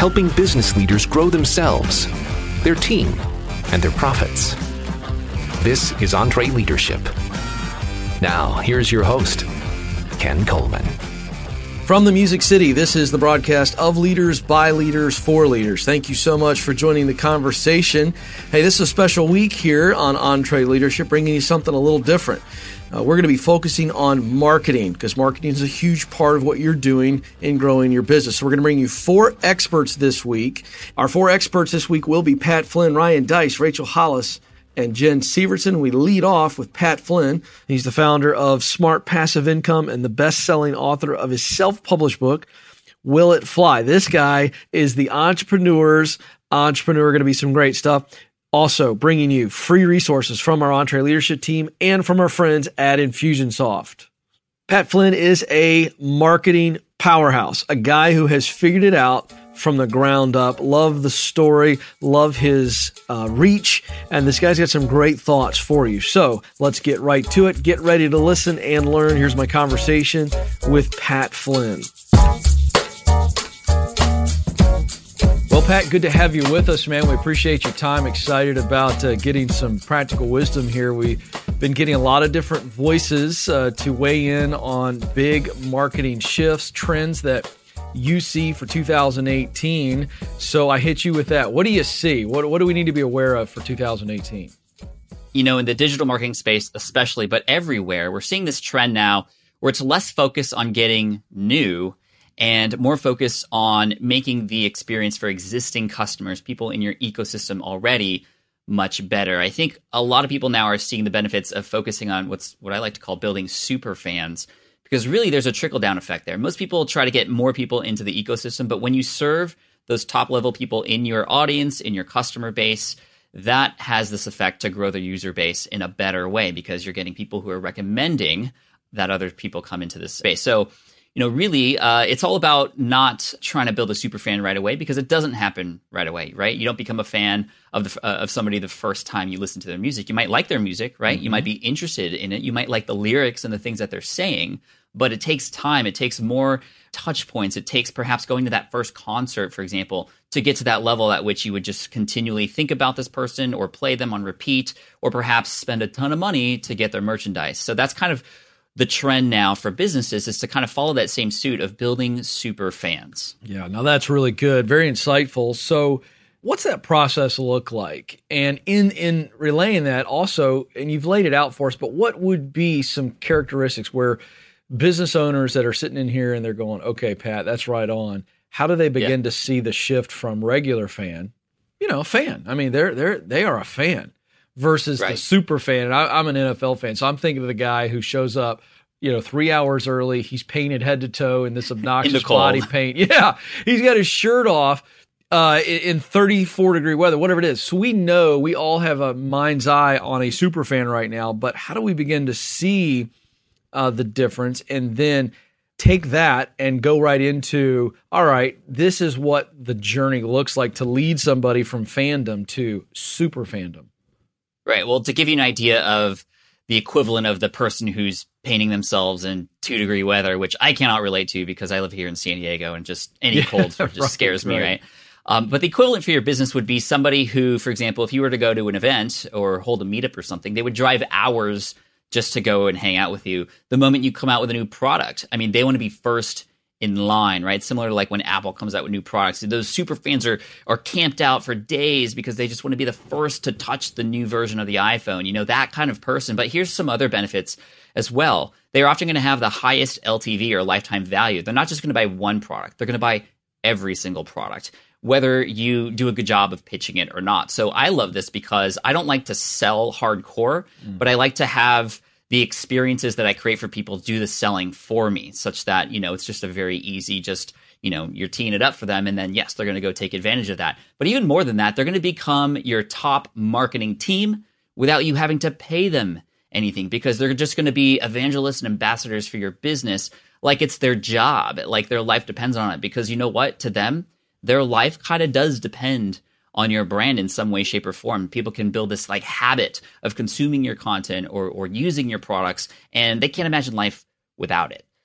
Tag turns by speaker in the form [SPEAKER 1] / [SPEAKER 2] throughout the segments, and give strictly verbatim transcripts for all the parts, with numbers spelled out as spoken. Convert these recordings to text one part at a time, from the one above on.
[SPEAKER 1] helping business leaders grow themselves, their team, and their profits. This is EntreLeadership. Now, here's your host, Ken Coleman.
[SPEAKER 2] From the Music City, this is the broadcast of Leaders, by Leaders, for Leaders. Thank you so much for joining the conversation. Hey, this is a special week here on EntreLeadership, bringing you something a little different. Uh, we're going to be focusing on marketing, because marketing is a huge part of what you're doing in growing your business. So we're going to bring you four experts this week. Our four experts this week will be Pat Flynn, Ryan Deiss, Rachel Hollis, and Jen Severson. We lead off with Pat Flynn. He's the founder of Smart Passive Income and the best-selling author of his self-published book, Will It Fly? This guy is the entrepreneur's entrepreneur. Going to be some great stuff. Also bringing you free resources from our EntreLeadership team and from our friends at Infusionsoft. Pat Flynn is a marketing powerhouse, a guy who has figured it out from the ground up. Love the story, love his uh, reach, and this guy's got some great thoughts for you. So let's get right to it. Get ready to listen and learn. Here's my conversation with Pat Flynn. Well, Pat, good to have you with us, man. We appreciate your time. Excited about uh, getting some practical wisdom here. We've been getting a lot of different voices uh, to weigh in on big marketing shifts, trends that you see for two thousand eighteen. So I hit you with that. What do you see? What, what do we need to be aware of for two thousand eighteen?
[SPEAKER 3] You know, in the digital marketing space especially, but everywhere, we're seeing this trend now where it's less focus on getting new and more focus on making the experience for existing customers, people in your ecosystem already, much better. I think a lot of people now are seeing the benefits of focusing on what's what I like to call building super fans, because really there's a trickle-down effect there. Most people try to get more people into the ecosystem, but when you serve those top-level people in your audience, in your customer base, that has this effect to grow the user base in a better way, because you're getting people who are recommending that other people come into this space. So, you know, really, uh, it's all about not trying to build a super fan right away, because it doesn't happen right away, right? You don't become a fan of the, uh, of somebody the first time you listen to their music. You might like their music, right? Mm-hmm. You might be interested in it. You might like the lyrics and the things that they're saying, but it takes time. It takes more touch points. It takes perhaps going to that first concert, for example, to get to that level at which you would just continually think about this person or play them on repeat, or perhaps spend a ton of money to get their merchandise. So that's kind of the trend now for businesses, is to kind of follow that same suit of building super fans.
[SPEAKER 2] Yeah, now that's really good. Very insightful. So what's that process look like? And in, in relaying that also, and you've laid it out for us, but what would be some characteristics where business owners that are sitting in here and they're going, okay, Pat, that's right on. How do they begin yeah. to see the shift from regular fan, you know, fan? I mean, they're, they're, they are a fan versus right. the super fan. And I, I'm an N F L fan, so I'm thinking of the guy who shows up, you know, three hours early. He's painted head to toe in this obnoxious in body paint. Yeah, he's got his shirt off uh, in thirty-four degree weather, whatever it is. So we know, we all have a mind's eye on a super fan right now, but how do we begin to see uh, the difference and then take that and go right into, all right, this is what the journey looks like to lead somebody from fandom to super fandom?
[SPEAKER 3] Right. Well, to give you an idea of the equivalent of the person who's painting themselves in two degree weather, which I cannot relate to because I live here in San Diego and just any yeah, cold just right, scares me, right? right? Um, but the equivalent for your business would be somebody who, for example, if you were to go to an event or hold a meetup or something, they would drive hours just to go and hang out with you. The moment you come out with a new product, I mean, they want to be first in line, right? Similar to like when Apple comes out with new products. Those super fans are are camped out for days because they just want to be the first to touch the new version of the iPhone, you know, that kind of person. But here's some other benefits as well. They're often going to have the highest L T V or lifetime value. They're not just going to buy one product. They're going to buy every single product, whether you do a good job of pitching it or not. So I love this because I don't like to sell hardcore, mm. but I like to have the experiences that I create for people do the selling for me, such that, you know, it's just a very easy, just, you know, you're teeing it up for them. And then, yes, they're going to go take advantage of that. But even more than that, they're going to become your top marketing team without you having to pay them anything, because they're just going to be evangelists and ambassadors for your business like it's their job, like their life depends on it. Because you know what? To them, their life kind of does depend on your brand in some way, shape, or form. People can build this like habit of consuming your content or or using your products, and they can't imagine life without it.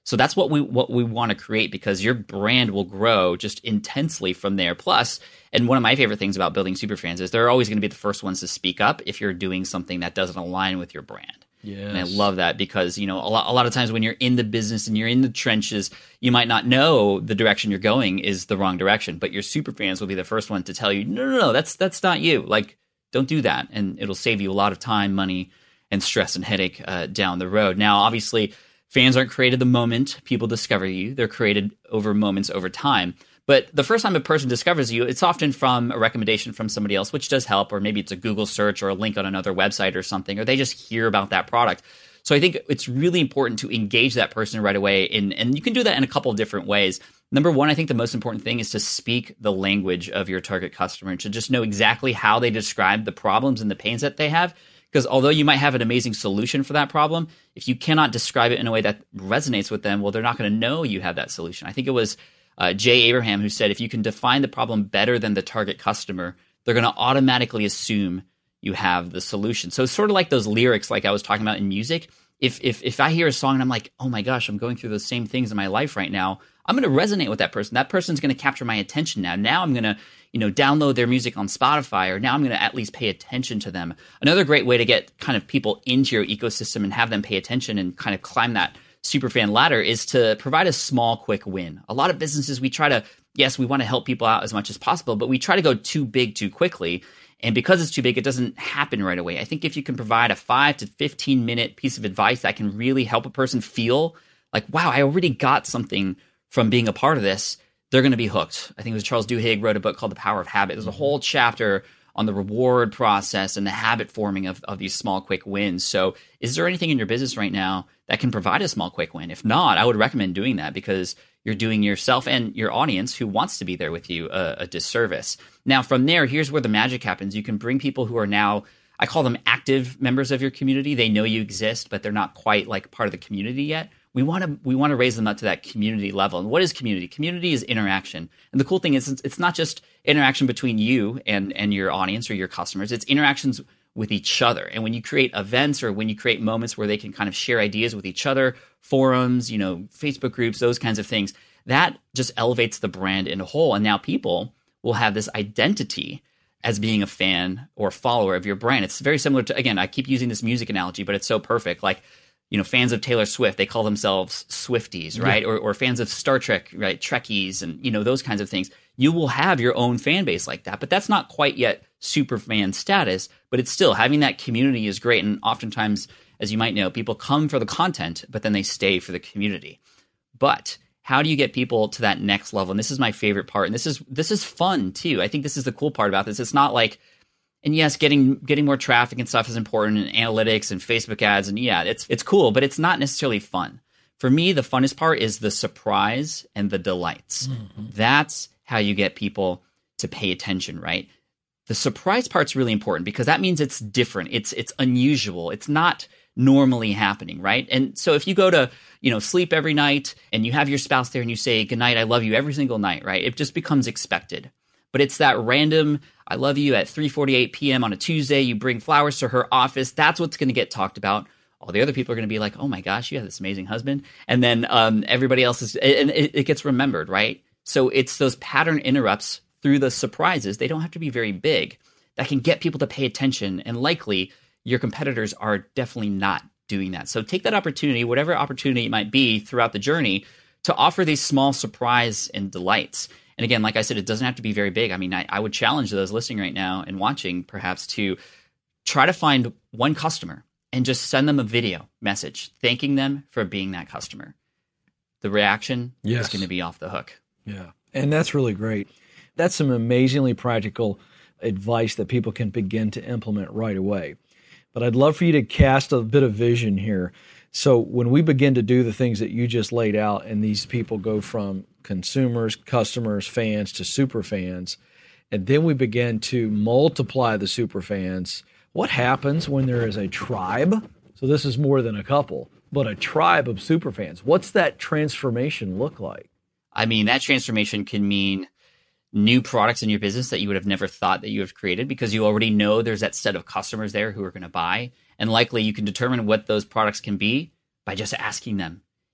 [SPEAKER 3] So that's what we what we want to create, because your brand will grow just intensely from there. Plus, and one of my favorite things about building superfans is they're always going to be the first ones to speak up if you're doing something that doesn't align with your brand.
[SPEAKER 2] Yes.
[SPEAKER 3] And I love that, because, you know, a lot, a lot of times when you're in the business and you're in the trenches, you might not know the direction you're going is the wrong direction, but your superfans will be the first one to tell you, no, no, no, that's that's not you. Like, don't do that. And it'll save you a lot of time, money, and stress and headache uh, down the road. Now, obviously, fans aren't created the moment people discover you. They're created over moments over time. But the first time a person discovers you, it's often from a recommendation from somebody else, which does help, or maybe it's a Google search or a link on another website or something, or they just hear about that product. So I think it's really important to engage that person right away, in, and you can do that in a couple of different ways. Number one, I think the most important thing is to speak the language of your target customer, and to just know exactly how they describe the problems and the pains that they have. Because although you might have an amazing solution for that problem, if you cannot describe it in a way that resonates with them, well, they're not going to know you have that solution. I think it was uh, Jay Abraham who said, if you can define the problem better than the target customer, they're going to automatically assume you have the solution. So it's sort of like those lyrics, like I was talking about in music. If if if I hear a song and I'm like, oh my gosh, I'm going through those same things in my life right now, I'm going to resonate with that person. That person's going to capture my attention now. Now I'm going to, you know, download their music on Spotify, or now I'm going to at least pay attention to them. Another great way to get kind of people into your ecosystem and have them pay attention and kind of climb that superfan ladder is to provide a small, quick win. A lot of businesses, we try to, yes, we want to help people out as much as possible, but we try to go too big too quickly. And because it's too big, it doesn't happen right away. I think if you can provide a five to fifteen minute piece of advice that can really help a person feel like, wow, I already got something from being a part of this, they're going to be hooked. I think it was Charles Duhigg wrote a book called The Power of Habit. There's a whole chapter on the reward process and the habit forming of, of these small, quick wins. So is there anything in your business right now that can provide a small, quick win? If not, I would recommend doing that, because you're doing yourself and your audience who wants to be there with you a, a disservice. Now, from there, here's where the magic happens. You can bring people who are now, I call them active members of your community. They know you exist, but they're not quite like part of the community yet. We want to we want to raise them up to that community level. And what is community? Community is interaction. And the cool thing is, it's, it's not just interaction between you and, and your audience or your customers. It's interactions with each other. And when you create events, or when you create moments where they can kind of share ideas with each other, forums, you know, Facebook groups, those kinds of things, that just elevates the brand in a whole. And now people will have this identity as being a fan or follower of your brand. It's very similar to, again, I keep using this music analogy, but it's so perfect. Like, you know, fans of Taylor Swift, they call themselves Swifties, right? Yeah. Or, or fans of Star Trek, right? Trekkies, and, you know, those kinds of things. You will have your own fan base like that, but that's not quite yet super fan status, but it's still, having that community is great. And oftentimes, as you might know, people come for the content, but then they stay for the community. But how do you get people to that next level? And this is my favorite part. And this is, this is fun too. I think this is the cool part about this. It's not like, and yes, getting getting more traffic and stuff is important, and analytics and Facebook ads, and yeah, it's it's cool, but it's not necessarily fun. For me, the funnest part is the surprise and the delights. Mm-hmm. That's how you get people to pay attention, right? The surprise part's really important, because that means it's different, it's it's unusual, it's not normally happening, right? And so if you go to, you know, sleep every night and you have your spouse there and you say, good night, I love you every single night, right? It just becomes expected. But it's that random, I love you at three forty-eight p.m. on a Tuesday, you bring flowers to her office. That's what's going to get talked about. All the other people are going to be like, oh my gosh, you have this amazing husband. And then um, everybody else is, and it, it gets remembered, right? So it's those pattern interrupts through the surprises. They don't have to be very big, that can get people to pay attention. And likely your competitors are definitely not doing that. So take that opportunity, whatever opportunity it might be throughout the journey, to offer these small surprise and delights. And again, like I said, it doesn't have to be very big. I mean, I, I would challenge those listening right now and watching perhaps to try to find one customer and just send them a video message thanking them for being that customer. The reaction yes. is going to be off the hook.
[SPEAKER 4] Yeah, and that's really great. That's some amazingly practical advice that people can begin to implement right away. But I'd love for you to cast a bit of vision here. So when we begin to do the things that you just laid out, and these people go from consumers, customers, fans to super fans, and then we begin to multiply the super fans, what happens when there is a tribe? So this is more than a couple, but a tribe of super fans. What's that transformation look like?
[SPEAKER 3] I mean, that transformation can mean new products in your business that you would have never thought that you have created, because you already know there's that set of customers there who are going to buy. And likely you can determine what those products can be by just asking them.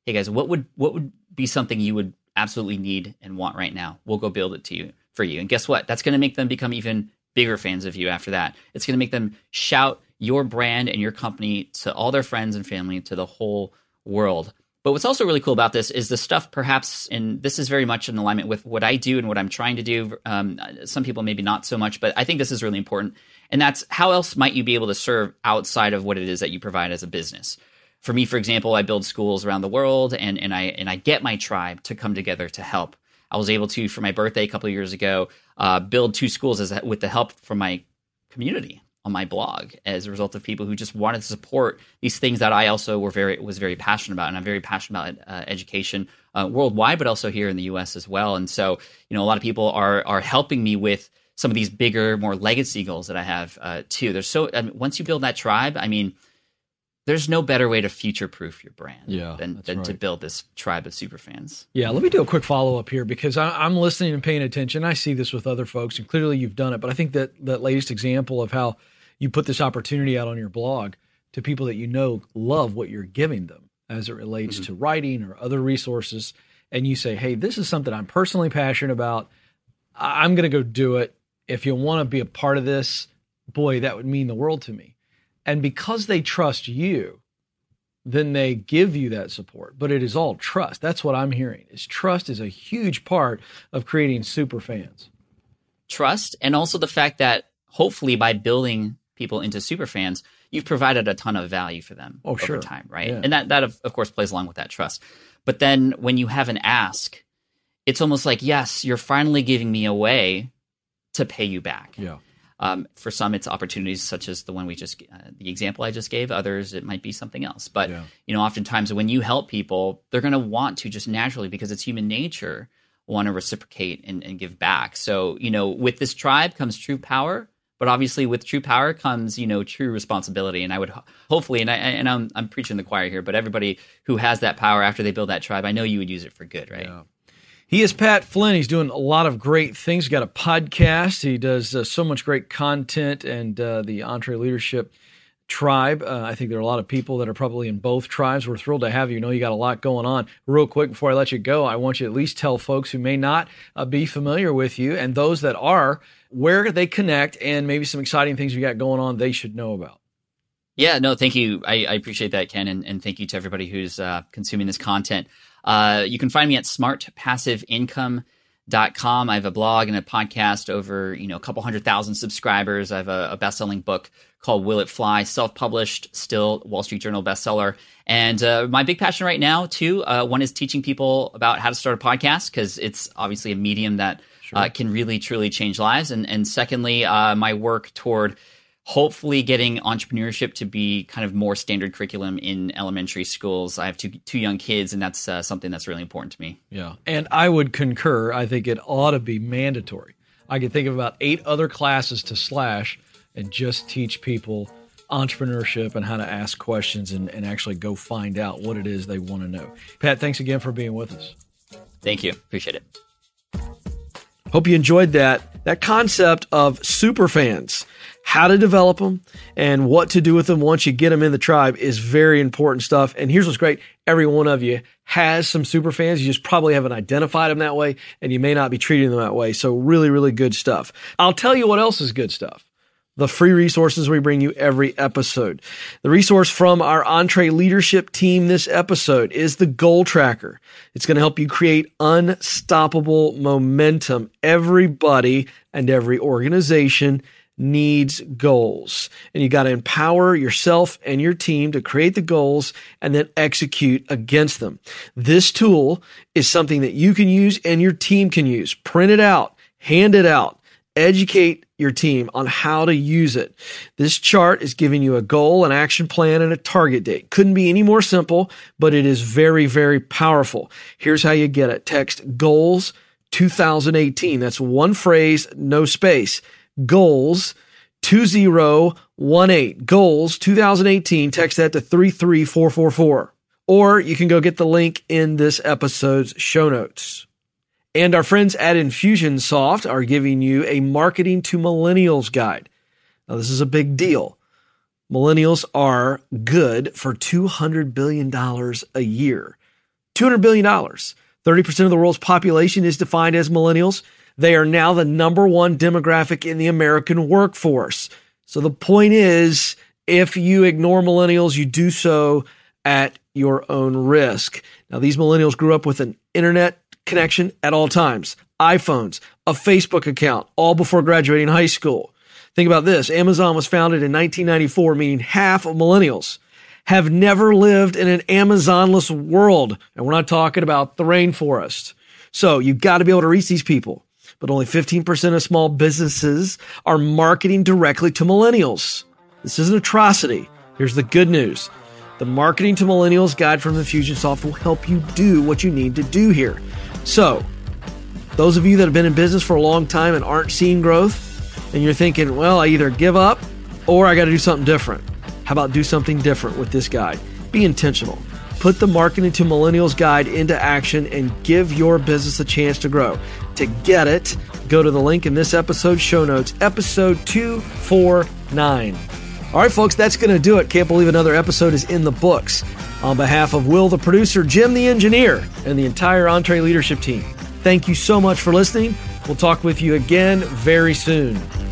[SPEAKER 3] hey guys, what would what would be something you would absolutely need and want right now? We'll go build it to you for you. And guess what? That's going to make them become even bigger fans of you after that. It's going to make them shout your brand and your company to all their friends and family, to the whole world. But what's also really cool about this is the stuff perhaps, and this is very much in alignment with what I do and what I'm trying to do. Um, some people maybe not so much, but I think this is really important. And that's, how else might you be able to serve outside of what it is that you provide as a business? For me, for example, I build schools around the world, and, and I and I get my tribe to come together to help. I was able to, for my birthday a couple of years ago, uh, build two schools as, with the help from my community on my blog, as a result of people who just wanted to support these things that I also were very was very passionate about. And I'm very passionate about uh, education uh, worldwide, but also here in the U S as well. And so, you know, a lot of people are are helping me with some of these bigger, more legacy goals that I have uh, too. There's so I mean, once you build that tribe, I mean, there's no better way to future-proof your brand
[SPEAKER 4] yeah,
[SPEAKER 3] than, than
[SPEAKER 4] right.
[SPEAKER 3] to build this tribe of super fans.
[SPEAKER 4] Yeah, let me do a quick follow-up here, because I, I'm listening and paying attention. I see this with other folks, and clearly you've done it. But I think that that latest example of how you put this opportunity out on your blog to people that you know love what you're giving them as it relates mm-hmm. to writing or other resources, and you say, hey, this is something I'm personally passionate about. I'm going to go do it. If you want to be a part of this, boy, that would mean the world to me. And because they trust you, then they give you that support. But it is all trust. That's what I'm hearing. Is trust is a huge part of creating super fans.
[SPEAKER 3] Trust, and also the fact that hopefully by building people into super fans, you've provided a ton of value for them
[SPEAKER 4] oh,
[SPEAKER 3] over
[SPEAKER 4] sure.
[SPEAKER 3] time, right?
[SPEAKER 4] Yeah.
[SPEAKER 3] And that, that of, of course, plays along with that trust. But then when you have an ask, it's almost like, yes, you're finally giving me a way to pay you back.
[SPEAKER 4] Yeah.
[SPEAKER 3] Um, for some, it's opportunities such as the one we just, uh, the example I just gave. Others, it might be something else. But
[SPEAKER 4] yeah.
[SPEAKER 3] you know, oftentimes when you help people, they're going to want to just naturally, because it's human nature, want to reciprocate and, and give back. So you know, with this tribe comes true power, but obviously with true power comes you know true responsibility. And I would ho- hopefully, and I and I'm I'm preaching the choir here, but everybody who has that power after they build that tribe, I know you would use it for good, right?
[SPEAKER 4] Yeah. He is Pat Flynn. He's doing a lot of great things. He's got a podcast. He does uh, so much great content, and uh, the EntreLeadership Tribe. Uh, I think there are a lot of people that are probably in both tribes. We're thrilled to have you. You know, you got a lot going on. Real quick, before I let you go, I want you to at least tell folks who may not uh, be familiar with you, and those that are, where they connect, and maybe some exciting things you got going on they should know about.
[SPEAKER 3] Yeah, no, thank you. I, I appreciate that, Ken, and, and thank you to everybody who's uh, consuming this content. Uh, you can find me at smart passive income dot com. I have a blog and a podcast, over you know a couple hundred thousand subscribers. I have a, a best-selling book called Will It Fly, self-published, still Wall Street Journal bestseller. And uh, my big passion right now, too, uh, one is teaching people about how to start a podcast, because it's obviously a medium that sure. uh, can really, truly change lives. And, and secondly, uh, my work toward hopefully getting entrepreneurship to be kind of more standard curriculum in elementary schools. I have two two young kids, and that's uh, something that's really important to me.
[SPEAKER 4] Yeah, and I would concur. I think it ought to be mandatory. I could think of about eight other classes to slash and just teach people entrepreneurship and how to ask questions and, and actually go find out what it is they want to know. Pat, thanks again for being with us.
[SPEAKER 3] Thank you. Appreciate it.
[SPEAKER 2] Hope you enjoyed that. That concept of super fans, how to develop them and what to do with them once you get them in the tribe is very important stuff. And here's what's great. Every one of you has some super fans. You just probably haven't identified them that way, and you may not be treating them that way. So really, really good stuff. I'll tell you what else is good stuff. The free resources we bring you every episode. The resource from our EntreLeadership team this episode is the Goal Tracker. It's going to help you create unstoppable momentum. Everybody and every organization needs goals, and you got to empower yourself and your team to create the goals and then execute against them. This tool is something that you can use and your team can use. Print it out, hand it out, educate your team on how to use it. This chart is giving you a goal, an action plan, and a target date. Couldn't be any more simple, but it is very, very powerful. Here's how you get it. Text goals two thousand eighteen. That's one phrase, no space. Goals two thousand eighteen. Goals two thousand eighteen. Text that to three three four four four. Or you can go get the link in this episode's show notes. And our friends at Infusionsoft are giving you a Marketing to Millennials guide. Now, this is a big deal. Millennials are good for two hundred billion dollars a year. two hundred billion dollars. thirty percent of the world's population is defined as millennials. They are now the number one demographic in the American workforce. So the point is, if you ignore millennials, you do so at your own risk. Now, these millennials grew up with an internet connection at all times, iPhones, a Facebook account, all before graduating high school. Think about this. Amazon was founded in nineteen ninety-four, meaning half of millennials have never lived in an Amazonless world. And we're not talking about the rainforest. So you've got to be able to reach these people. But only fifteen percent of small businesses are marketing directly to millennials. This is an atrocity. Here's the good news. The Marketing to Millennials Guide from Infusionsoft will help you do what you need to do here. So, those of you that have been in business for a long time and aren't seeing growth, and you're thinking, well, I either give up or I got to do something different. How about do something different with this guide? Be intentional. Put the Marketing to Millennials Guide into action and give your business a chance to grow. To get it, go to the link in this episode's show notes, episode two forty-nine. All right, folks, that's going to do it. Can't believe another episode is in the books. On behalf of Will, the producer, Jim, the engineer, and the entire EntreLeadership team, thank you so much for listening. We'll talk with you again very soon.